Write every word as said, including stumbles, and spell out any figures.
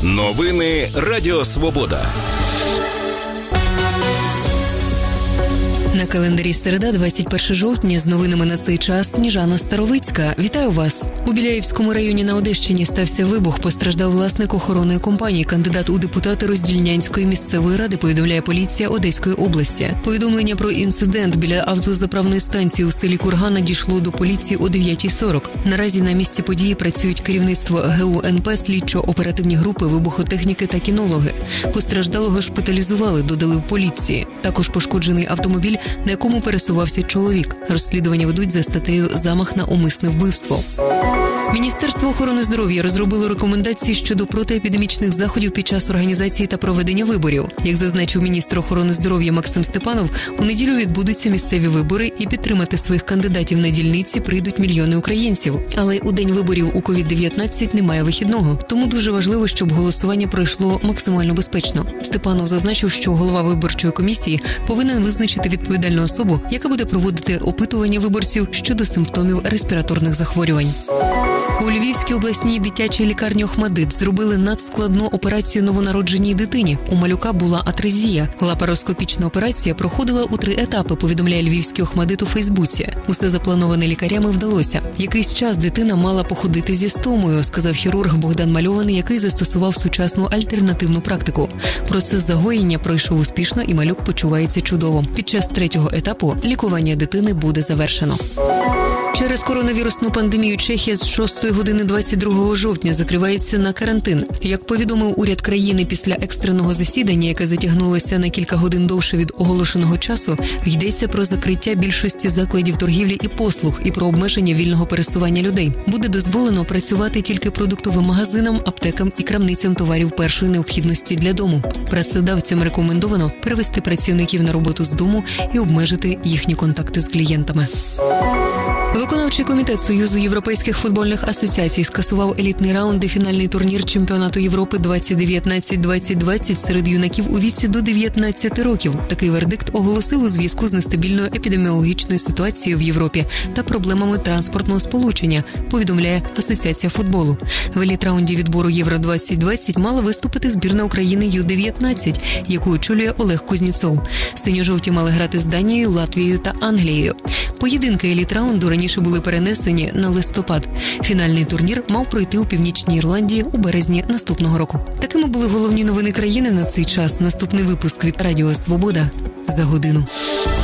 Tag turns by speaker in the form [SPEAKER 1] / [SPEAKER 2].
[SPEAKER 1] Новини Радіо Свобода.
[SPEAKER 2] На календарі середа, двадцять перше жовтня, з новинами на цей час Сніжана Старовицька. Вітаю вас! У Біляївському районі на Одещині стався вибух, постраждав власник охоронної компанії, кандидат у депутати Роздільнянської місцевої ради, повідомляє поліція Одеської області. Повідомлення про інцидент біля автозаправної станції у селі Курган надійшло до поліції о дев'ятій сорок. Наразі на місці події працюють керівництво ГУНП, слідчо-оперативні групи, вибухотехніки та кінологи. Постраждалого шпиталізували, додали в поліції. Також пошкоджений автомобіль, на якому пересувався чоловік. Розслідування ведуть за статтею «Замах на умисне вбивство». Міністерство охорони здоров'я розробило рекомендації щодо протиепідемічних заходів під час організації та проведення виборів. Як зазначив міністр охорони здоров'я Максим Степанов, у неділю відбудуться місцеві вибори і підтримати своїх кандидатів на дільниці прийдуть мільйони українців. Але у день виборів у ковід дев'ятнадцять немає вихідного. Тому дуже важливо, щоб голосування пройшло максимально безпечно. Степанов зазначив, що голова виборчої комісії повинен визначити відповідальну особу, яка буде проводити опитування виборців щодо симптомів респіраторних захворювань. У Львівській обласній дитячій лікарні «Охматдит» зробили надскладну операцію новонародженій дитині. У малюка була атрезія. Лапароскопічна операція проходила у три етапи, повідомляє Львівський «Охматдит» у Фейсбуці. Усе заплановане лікарями вдалося. Якийсь час дитина мала походити зі стомою, сказав хірург Богдан Мальований, який застосував сучасну альтернативну практику. Процес загоєння пройшов успішно і малюк почувається чудово. Під час третього етапу лікування дитини буде завершено. Через коронавірусну пандемію Чехія з шостої години двадцять другого жовтня закривається на карантин. Як повідомив уряд країни після екстреного засідання, яке затягнулося на кілька годин довше від оголошеного часу, йдеться про закриття більшості закладів торгівлі і послуг і про обмеження вільного пересування людей. Буде дозволено працювати тільки продуктовим магазинам, аптекам і крамницям товарів першої необхідності для дому. Працедавцям рекомендовано перевести працівників на роботу з дому і обмежити їхні контакти з клієнтами. Виконавчий комітет Союзу європейських футбольних асоціацій скасував елітний раунд і фінальний турнір Чемпіонату Європи двадцять дев'ятнадцять двадцять двадцять серед юнаків у віці до дев'ятнадцяти років. Такий вердикт оголосив у зв'язку з нестабільною епідеміологічною ситуацією в Європі та проблемами транспортного сполучення, повідомляє Асоціація футболу. В еліт-раунді відбору Євро двадцять двадцять мала виступити збірна України ю дев'ятнадцять, яку очолює Олег Кузнєцов. Синьо-жовті мали грати з Данією, Латвією та Англією. Поєдинки еліт-раунду раніше були перенесені на листопад. Фінальний турнір мав пройти у Північній Ірландії у березні наступного року. Такими були головні новини країни на цей час. Наступний випуск від Радіо Свобода за годину.